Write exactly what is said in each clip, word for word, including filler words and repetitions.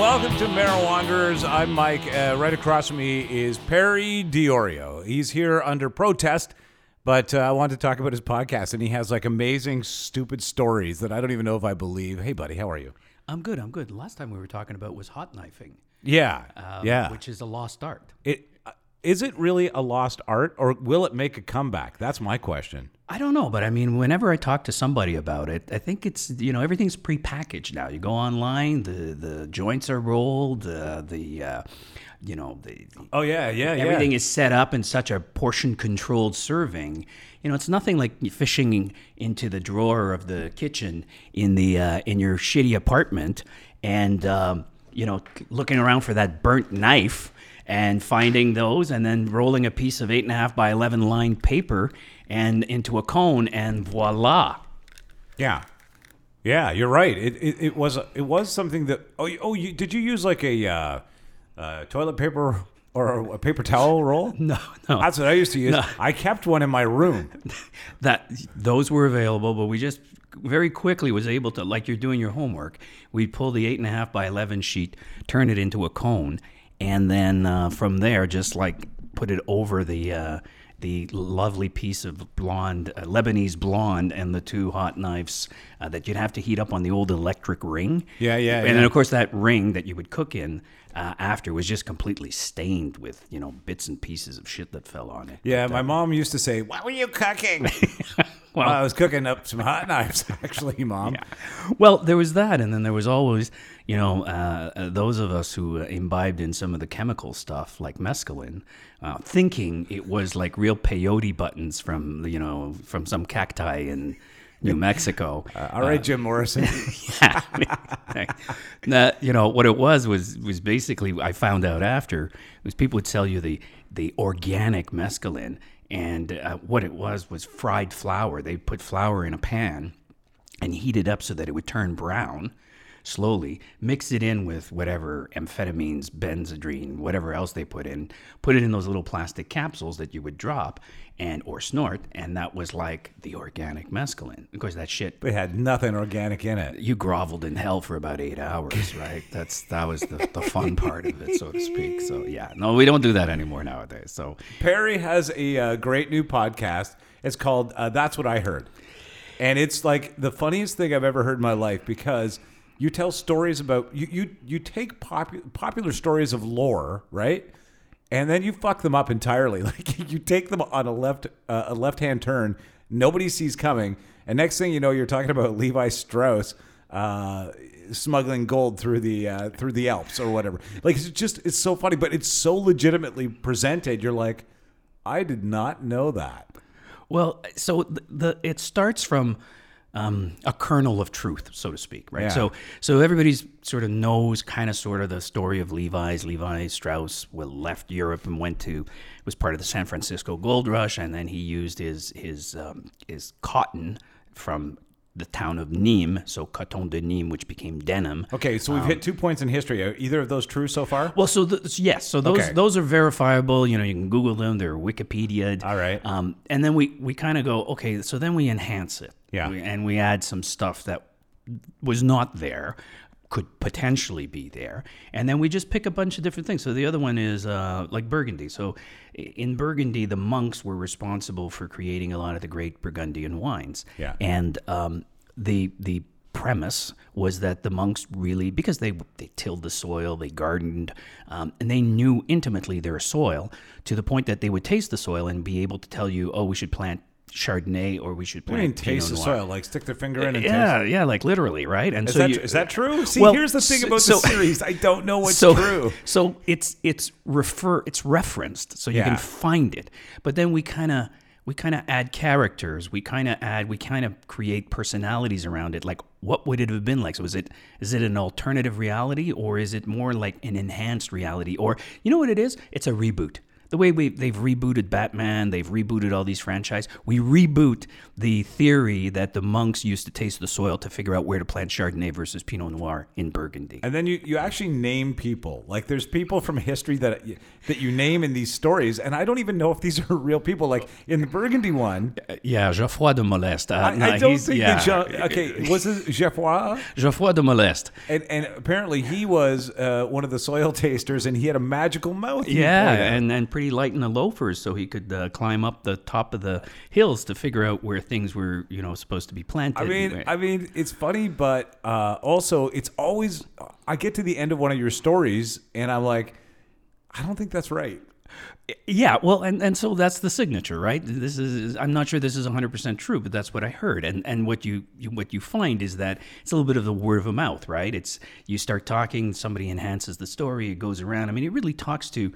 welcome to Marrow Wanderers. I'm Mike. Uh, right across from me is Perry Diorio. He's here under protest, but uh, I wanted to talk about his podcast, and he has like amazing, stupid stories that I don't even know if I believe. Hey, buddy, how are you? I'm good. I'm good. Last time we were talking about was hot knifing. Yeah, um, yeah. Which is a lost art. It uh, is it really a lost art, or will it make a comeback? That's my question. I don't know, but I mean, whenever I talk to somebody about it, I think it's, you know, everything's prepackaged now. You go online, the the joints are rolled, uh, the, uh, you know, the, Oh yeah, yeah, yeah. everything is set up in such a portion-controlled serving. You know, it's nothing like fishing into the drawer of the kitchen in the uh, in your shitty apartment and um, you know, looking around for that burnt knife and finding those, and then rolling a piece of eight and a half by eleven lined paper and into a cone, and voila. Yeah, yeah, you're right. It it, it was it was something that. Oh, you- oh, you did you use like a uh, uh, toilet paper or a paper towel roll? No, no. That's what I used to use. No. I kept one in my room. That those were available, but we just very quickly was able to, like you're doing your homework, we'd pull the eight and a half by eleven sheet, turn it into a cone, and then uh, from there just like put it over the uh, the lovely piece of blonde uh, Lebanese blonde and the two hot knives uh, that you'd have to heat up on the old electric ring. Yeah, yeah, And yeah. then of course that ring that you would cook in uh, after was just completely stained with, you know, bits and pieces of shit that fell on it. Yeah, But, my uh, mom used to say, "What were you cooking?" Well- Well, I was cooking up some hot knives, actually, Mom. Well, there was that, and then there was always, you know, uh, uh, those of us who uh, imbibed in some of the chemical stuff like mescaline, uh, thinking it was like real peyote buttons from, you know, from some cacti in New Mexico. Uh, all right, Jim Morrison. That, you know, what it was was was basically, I found out after, was people would sell you the the organic mescaline, and uh, what it was was fried flour. They put flour in a pan and heat it up so that it would turn brown slowly, mix it in with whatever amphetamines, benzodrine, whatever else they put in, put it in those little plastic capsules that you would drop and or snort, and that was like the organic mescaline. Of course, that shit, It had nothing organic in it. you groveled in hell for about eight hours, right? That's that was the, the fun part of it, so to speak. So yeah, no, we don't do that anymore nowadays. So Perry has a uh, great new podcast. It's called uh, That's What I Heard. And it's like the funniest thing I've ever heard in my life, because you tell stories about, you you, you take popu- popular stories of lore, right? And then you fuck them up entirely. Like you take them on a left uh, a left-hand turn, nobody sees coming, and next thing you know, you're talking about Levi Strauss uh, smuggling gold through the uh, through the Alps or whatever. Like it's just it's so funny, but it's so legitimately presented. You're like, I did not know that. well, so the, the it starts from um, a kernel of truth, so to speak, right? Yeah. So so everybody's sort of knows kind of sort of the story of Levi's. Levi Strauss well, left Europe and went to, was part of the San Francisco Gold Rush, and then he used his his um, his cotton from the town of Nîmes, so coton de Nîmes, which became denim. Okay, so we've hit two points in history. Are either of those true so far? Well, so th- yes, so those Okay. those are verifiable. You know, you can Google them; they're Wikipedia'd. All right. Um, and then we we kind of go, okay, so then we enhance it. Yeah. We, and we add some stuff that was not there, could potentially be there, and then we just pick a bunch of different things. So the other one is uh, like Burgundy. So i- in Burgundy, the monks were responsible for creating a lot of the great Burgundian wines. Yeah. And um, the the premise was that the monks really, because they they tilled the soil, they gardened, um, and they knew intimately their soil to the point that they would taste the soil and be able to tell you, oh, we should plant Chardonnay or we should I plant mean, taste the Pinot Noir. soil, like stick their finger in and Yeah, taste. yeah, like literally, right? And Is so that you, is that true? See, Well, here's the thing so- about so- the series. I don't know what's so, true. So it's it's refer it's referenced, so you Yeah. can find it. But then we kind of we kind of add characters. We kind of add we kind of create personalities around it. Like, what would it have been like? So is it is it an alternative reality, or is it more like an enhanced reality? Or you know what it is? It's a reboot. the way we they've rebooted Batman, they've rebooted all these franchise. We reboot the theory that the monks used to taste the soil to figure out where to plant Chardonnay versus Pinot Noir in Burgundy. And then you, you actually name people. Like there's people from history that that you name in these stories, and I don't even know if these are real people. Like in the Burgundy one, uh, yeah, Geoffroy de Moleste. Uh, I, no, I don't he's, think yeah. that Jean, okay, was it Geoffroy? Geoffroy de Moleste. And, and apparently he was uh, one of the soil tasters, and he had a magical mouth. he Yeah, pointed out. and, and pretty light in the loafers, so he could uh, climb up the top of the hills to figure out where things were, you know, supposed to be planted. I mean, I mean, it's funny, but uh, also it's always. I get to the end of one of your stories, and I'm like, I don't think that's right. Yeah, well, and, and so that's the signature, right? This is I'm not sure this is one hundred percent true, but that's what I heard. And and what you, you what you find is that it's a little bit of the word of mouth, right? It's you start talking, somebody enhances the story, it goes around. I mean, it really talks to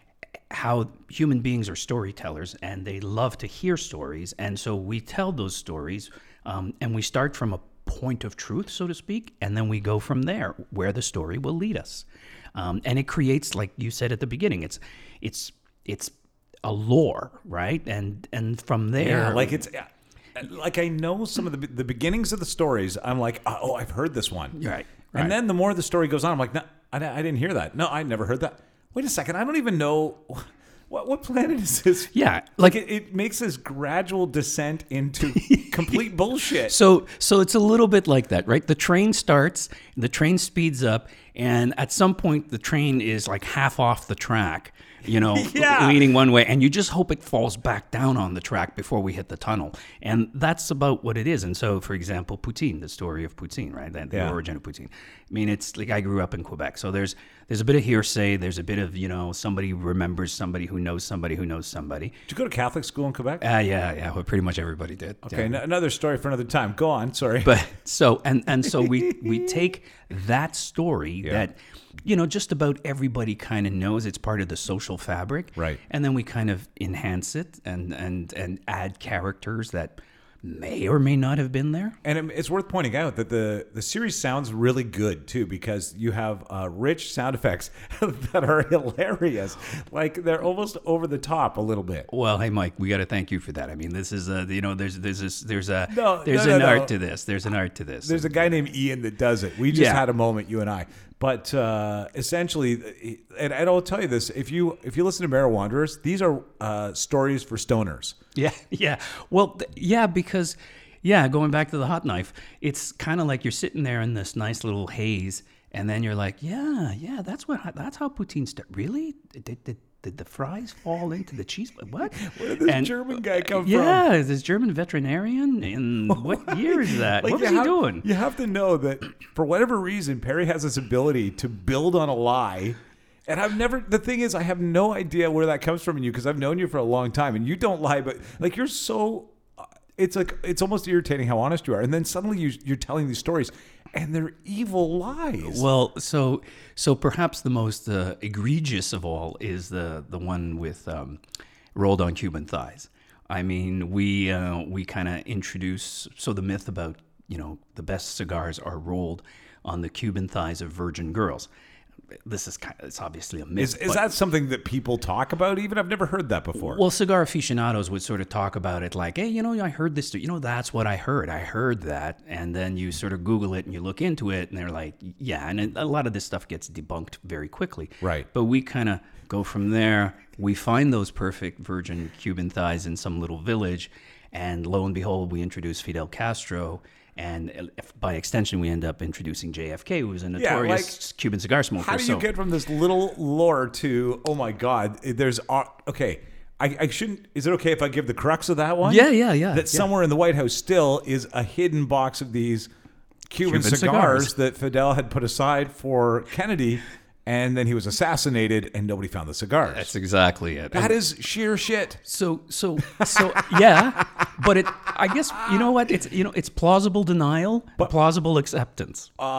how human beings are storytellers, and they love to hear stories. And so we tell those stories, um, and we start from a point of truth, so to speak, and then we go from there where the story will lead us. Um, and it creates, like you said at the beginning, it's it's it's a lore, right? And and from there, Yeah, like it's like I know some of the the beginnings of the stories. I'm like, oh, I've heard this one. Right, right. And then the more the story goes on, I'm like, no, I, I didn't hear that. No, I never heard that. Wait a second, I don't even know what what planet is this. Yeah, like it, it makes this gradual descent into complete bullshit. So, so it's a little bit like that, right? The train starts, the train speeds up, and at some point, the train is like half off the track, you know, Yeah. leaning one way, and you just hope it falls back down on the track before we hit the tunnel. And that's about what it is. And so, for example, Poutine, the story of Poutine, right? The, the Yeah. origin of Poutine. I mean, it's like I grew up in Quebec, so there's there's a bit of hearsay, there's a bit of, you know, somebody remembers somebody who knows somebody who knows somebody. Did you go to Catholic school in Quebec? Uh, yeah, yeah, well, pretty much everybody did. Okay, yeah. n- another story for another time. Go on. Sorry. But so and and so we we take that story that you know just about everybody kind of knows, it's part of the social fabric, Right. And then we kind of enhance it and and and add characters that may or may not have been there. And it- it's worth pointing out that the, the series sounds really good, too, because you have uh, rich sound effects that are hilarious. Like, they're almost over the top a little bit. Well, hey Mike, we got to thank you for that. I mean, this is a, you know, there's there's this, there's a No, there's no, an no, art no. to this. There's an art to this. There's a guy named Ian that does it. We just Yeah. had a moment, you and I. But uh, essentially, and, and I'll tell you this, if you if you listen to Marrow Wanderers, these are uh, stories for stoners. Yeah, yeah. Well, th- yeah, because, yeah, going back to the hot knife, it's kind of like you're sitting there in this nice little haze, and then you're like, yeah, yeah, that's what that's how poutine started. Really? Did, did, did the fries fall into the cheese? What? Where did this German guy come from? Yeah, is this German veterinarian? And what year is that? Like, what you was he have- doing? You have to know that for whatever reason, Perry has this ability to build on a lie. And I've never, the thing is, I have no idea where that comes from in you because I've known you for a long time and you don't lie, but like you're so, uh, it's like, it's almost irritating how honest you are. And then suddenly you, you're telling these stories and they're evil lies. Well, so so perhaps the most uh, egregious of all is the the one with um, rolled on Cuban thighs. I mean, we uh, we kind of introduce so the myth about you know the best cigars are rolled on the Cuban thighs of virgin girls. This is kind of, it's obviously a myth. Is, is but- that something that people talk about even? I've never heard that before. Well, cigar aficionados would sort of talk about it like, hey, you know, I heard this. You know, that's what I heard. I heard that. And then you sort of Google it and you look into it and they're like, yeah. And a lot of this stuff gets debunked very quickly. Right. But we kind of go from there. We find those perfect virgin Cuban thighs in some little village. And lo and behold, we introduce Fidel Castro. And by extension, we end up introducing J F K, who was a Yeah, notorious like, Cuban cigar smoker. How do you So- get from this little lore to, oh my God, there's, uh, okay, I, I shouldn't, is it okay if I give the crux of that one? Yeah, yeah, yeah. That yeah. somewhere in the White House still is a hidden box of these Cuban, Cuban cigars, cigars. that Fidel had put aside for Kennedy, and then he was assassinated and nobody found the cigars. That's exactly it. that is sheer shit. So so so yeah, but it I guess you know what it's you know it's plausible denial, but plausible acceptance. Uh,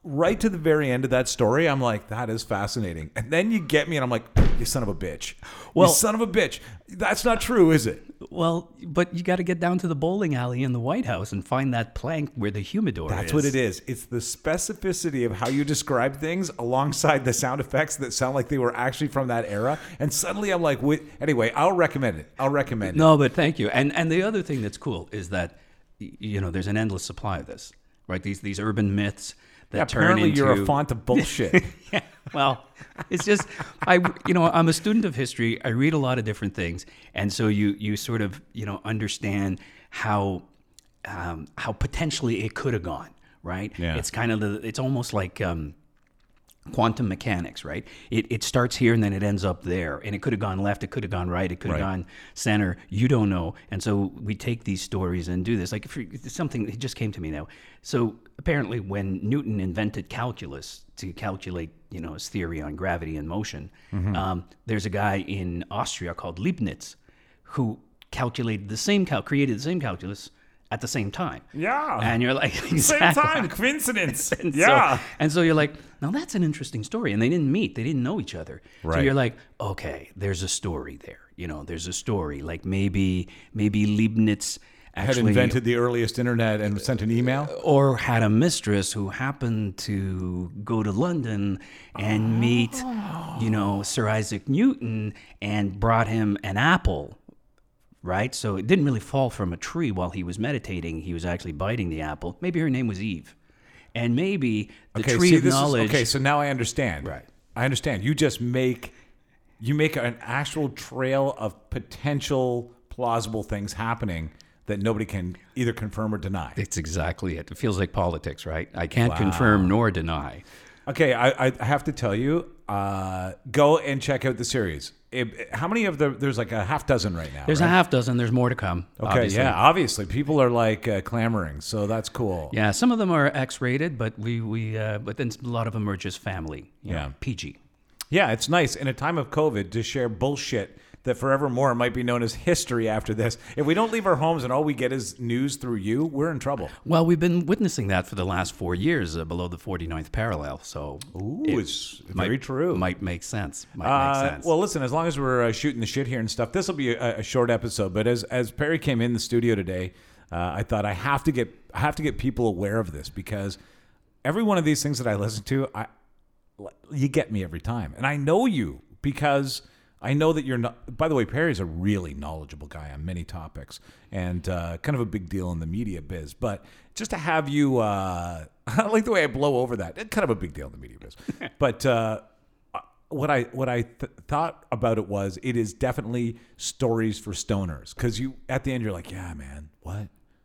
right to the very end of that story, I'm like, that is fascinating. And then you get me, and I'm like, you son of a bitch. Well- you son of a bitch. That's not true, is it? Well, but you got to get down to the bowling alley in the White House and find that plank where the humidor That's is. what it is. It's the specificity of how you describe things alongside the sound effects that sound like they were actually from that era. And suddenly I'm like, wait, anyway, I'll recommend it. I'll recommend it. No, but thank you. And and the other thing that's cool is that, y- you know, there's an endless supply of this, right? These these urban myths that Yeah, turn apparently into... you're a font of bullshit. Yeah, well, it's just I, you know, I'm a student of history. I read a lot of different things, and so you you sort of you know understand how um, how potentially it could have gone, right? Yeah. It's kind of the, it's almost like um, quantum mechanics, right? It it starts here and then it ends up there, and it could have gone left, it could have gone right, it could have Right. gone center. You don't know, and so we take these stories and do this. Like if you, something it just came to me now. So apparently, when Newton invented calculus to calculate, you know, his theory on gravity and motion, Mm-hmm. um, there's a guy in Austria called Leibniz who calculated the same cal created the same calculus at the same time. Yeah. And you're like, Same exactly. time, coincidence. And yeah. So, and so you're like, now that's an interesting story. And they didn't meet. They didn't know each other. So Right. you're like, okay, there's a story there. You know, there's a story. Like maybe maybe Leibniz Had actually invented the earliest internet and sent an email. or had a mistress who happened to go to London and meet, you know, Sir Isaac Newton and brought him an apple. Right? So it didn't really fall from a tree while he was meditating. He was actually biting the apple. Maybe her name was Eve. And maybe the Okay, tree see, of this is, knowledge. okay, so now I understand. Right. I understand. You just make you make an actual trail of potential plausible things happening that nobody can either confirm or deny. It's exactly it. It feels like politics, right? I can't confirm nor deny. Okay, I, I have to tell you, uh, go and check out the series. It, how many of the? There's like a half dozen right now. There's right? a half dozen. There's more to come. Okay, obviously. yeah, obviously people are like uh, clamoring, so that's cool. Yeah, some of them are X-rated, but we we uh, but then a lot of them are just family. You Yeah. know, P G. Yeah, it's nice in a time of COVID to share bullshit that forevermore might be known as history after this. If we don't leave our homes and all we get is news through you, we're in trouble. Well, we've been witnessing that for the last four years uh, below the forty-ninth parallel. So Ooh, it it's might- very true. Might make sense. Might Uh, make sense. well, listen, as long as we're uh, shooting the shit here and stuff, this will be a, a short episode. But as as Perry came in the studio today, uh, I thought I have to get I have to get people aware of this because every one of these things that I listen to, I you get me every time, and I know you because I know that you're not. By the way, Perry's a really knowledgeable guy on many topics and uh, kind of a big deal in the media biz. But just to have you, uh, I like the way I blow over that. It's kind of a big deal in the media biz. But uh, what I what I th- thought about it was it is definitely stories for stoners because you at the end you're like, yeah, man, what?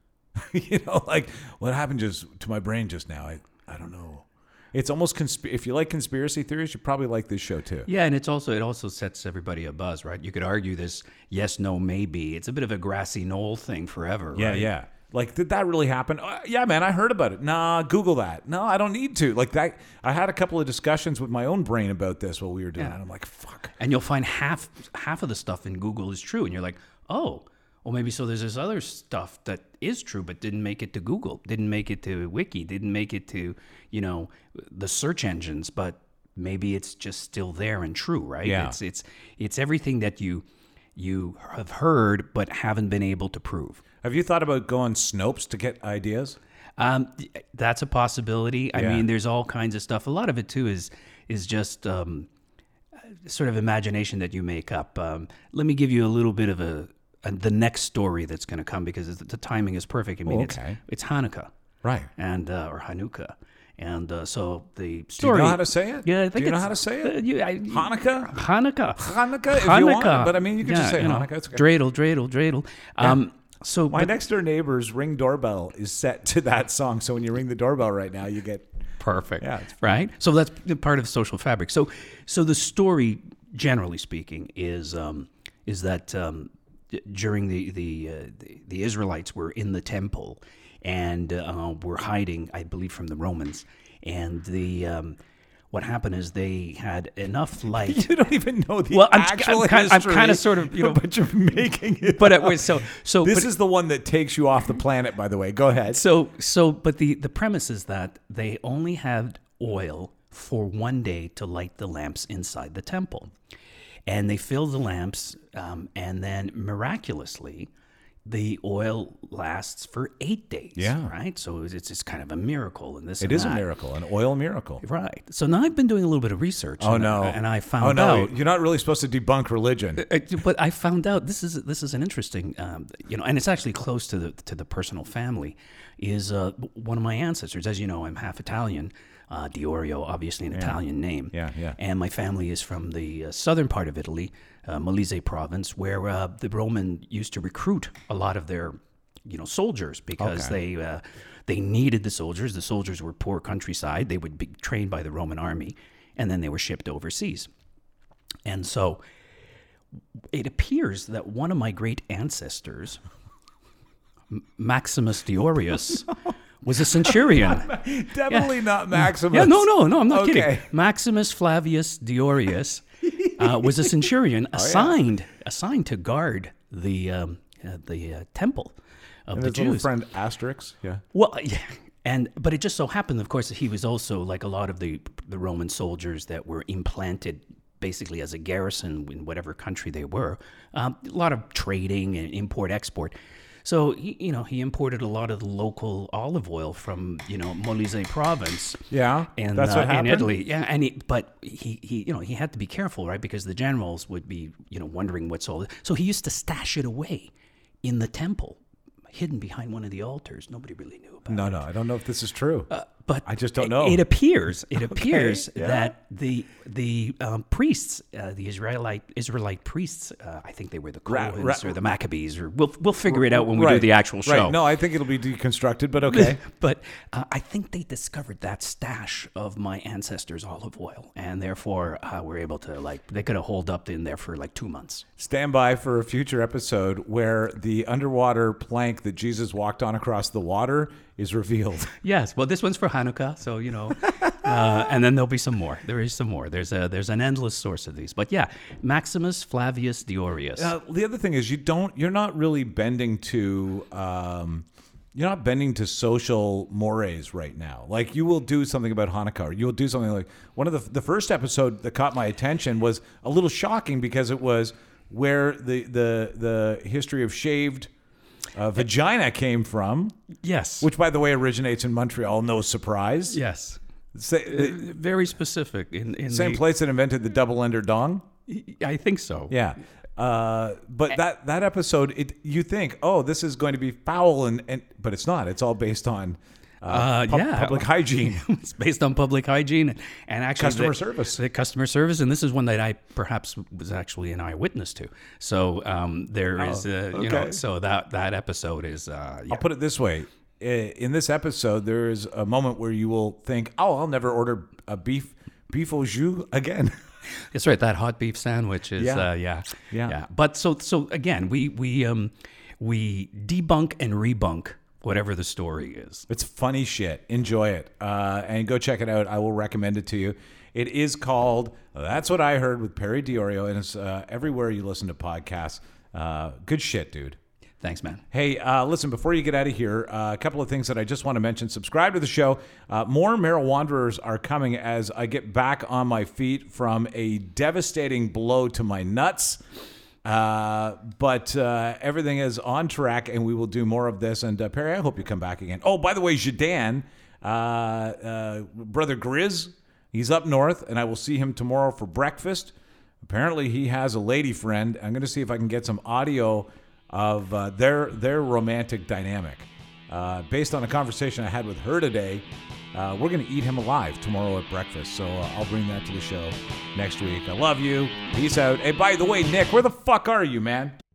you know, like what happened just to my brain just now? I I don't know. It's almost consp- if you like conspiracy theories, you probably like this show too. Yeah, and it's also it also sets everybody a buzz, right? You could argue this yes, no, maybe. It's a bit of a grassy knoll thing forever, Yeah, right? yeah. Like, did that really happen? Uh, yeah, man, I heard about it. Nah, Google that. No, I don't need to. Like that. I had a couple of discussions with my own brain about this while we were doing Yeah. it. I'm like, fuck. And you'll find half half of the stuff in Google is true, and you're like, oh, well, maybe so. There's this other stuff that is true, but didn't make it to Google, didn't make it to Wiki, didn't make it to you know the search engines, but maybe it's just still there and true, right? Yeah. It's it's it's everything that you you have heard but haven't been able to prove. Have you thought about going Snopes to get ideas? Um, that's a possibility. I Yeah. mean, there's all kinds of stuff. A lot of it too is is just um, sort of imagination that you make up. Um, let me give you a little bit of a, a the next story that's going to come because it's- the timing is perfect. I mean, Oh, it's okay. it's Hanukkah Right. and uh, or Hanukkah, and uh, so the Do you story. know how to say it? Yeah, I think Do you know it's- how to say it? uh, you- I- Hanukkah? Hanukkah. Hanukkah, if you want it, but I mean, you could just say you know, Hanukkah. It's okay. Dreidel, dreidel, dreidel. Um, so, My but- next door neighbor's Ring doorbell is set to that song. So when you ring the doorbell right now, you get Perfect. Yeah, it's right. So that's part of social fabric. So, so the story, generally speaking, is um, is that um, d- during the the, uh, the the Israelites were in the temple and uh, were hiding, I believe, from the Romans, and the um, what happened is they had enough light. you don't even know the Well, I'm- actual I'm kind- I'm history. kinda sort of, you know- but you're making it. But up. it was so so. This but, is the one that takes you off the planet, by the way. Go ahead. So, so, but the, the premise is that they only had oil for one day to light the lamps inside the temple. And they fill the lamps, um, and then miraculously, the oil lasts for eight days. Yeah. Right? So it's, it's kind of a miracle. And this It and is that. a miracle, an oil miracle. Right. So now I've been doing a little bit of research. Oh and, no! And I found oh no! out. You're not really supposed to debunk religion. Uh, But I found out this is this is an interesting, um, you know, and it's actually close to the to the personal family. Is uh, one of my ancestors, as you know, I'm half Italian. Uh, Diorio, obviously an Italian name. Yeah, yeah. And my family is from the uh, southern part of Italy, uh, Molise province, where uh, the Roman used to recruit a lot of their, you know, soldiers because Okay. they uh, they needed the soldiers. The soldiers were poor countryside. They would be trained by the Roman army, and then they were shipped overseas. And so it appears that one of my great ancestors, M- Maximus Diorius, was a centurion. Definitely not Maximus. Yeah, no, no, no, I'm not Okay. kidding. Maximus Flavius Diorius uh, was a centurion assigned assigned to guard the um, uh, the uh, temple of And the his little Jews. friend Asterix. Yeah. Well, yeah, and but it just so happened, of course, that he was also like a lot of the the Roman soldiers that were implanted basically as a garrison in whatever country they were. Um, a lot of trading and import export. So he, you know, he imported a lot of the local olive oil from you know Molise province. Yeah. And That's uh, what happened. in Italy, yeah, and he, but he, he, you know, he had to be careful, right? Because the generals would be, you know, wondering what's all. So he used to stash it away in the temple, hidden behind one of the altars. Nobody really knew about. No, it. no, I don't know if this is true. Uh, but I just don't it- know. It appears, it appears yeah. that the the um, priests, uh, the Israelite Israelite priests, uh, I think they were the Ra- Cohens ra- or the Maccabees, or we'll we'll figure it out when we Right. do the actual show. Right. No, I think it'll be deconstructed, but okay. But uh, I think they discovered that stash of my ancestors' olive oil, and therefore uh, were able to like they could have holed up in there for like two months. Stand by for a future episode where the underwater plank that Jesus walked on across the water is revealed. Yes, well, this one's for Hanukkah, so you know, uh, and then there'll be some more. There is some more. There's a there's an endless source of these, but yeah, Maximus Flavius Diorius. Uh, the other thing is you don't you're not really bending to um, you're not bending to social mores right now. Like you will do something about Hanukkah, or you'll do something like one of the the first episode that caught my attention was a little shocking because it was where the the the history of shaved uh, vagina came from, yes, which by the way originates in Montreal. No surprise. yes, Sa- Uh, very specific in in Same the, place that invented the double ender dong. I think so. Yeah. Uh, but that, that episode, it you think, oh, this is going to be foul, and, and but it's not. It's all based on uh, Uh, pub- yeah. public hygiene. It's based on public hygiene and, and actually Customer the- service. the customer service, and this is one that I perhaps was actually an eyewitness to. So um, there is, uh, you know, okay. so that that episode is. Uh, yeah. I'll put it this way. I- In this episode, there is a moment where you will think, oh, I'll never order a beef beef au jus again. That's right. That hot beef sandwich is, Yeah. uh, yeah, Yeah. But so, so again, we we um, we debunk and rebunk whatever the story is. It's funny shit. Enjoy it. Uh, and go check it out. I will recommend it to you. It is called That's What I Heard with Perry Diorio, and it's uh, everywhere you listen to podcasts. Uh, good shit, dude. Thanks, man. Hey, uh, listen, before you get out of here, uh, a couple of things that I just want to mention. Subscribe to the show. Uh, more Marijuanderers are coming as I get back on my feet from a devastating blow to my nuts. Uh, but uh, everything is on track, and we will do more of this. And uh, Perry, I hope you come back again. Oh, by the way, Jadan, uh, uh, brother Grizz, he's up north, and I will see him tomorrow for breakfast. Apparently, he has a lady friend. I'm going to see if I can get some audio of uh, their their romantic dynamic. Uh, based on a conversation I had with her today, uh, we're going to eat him alive tomorrow at breakfast. So uh, I'll bring that to the show next week. I love you. Peace out. Hey, by the way, Nick, where the fuck are you, man?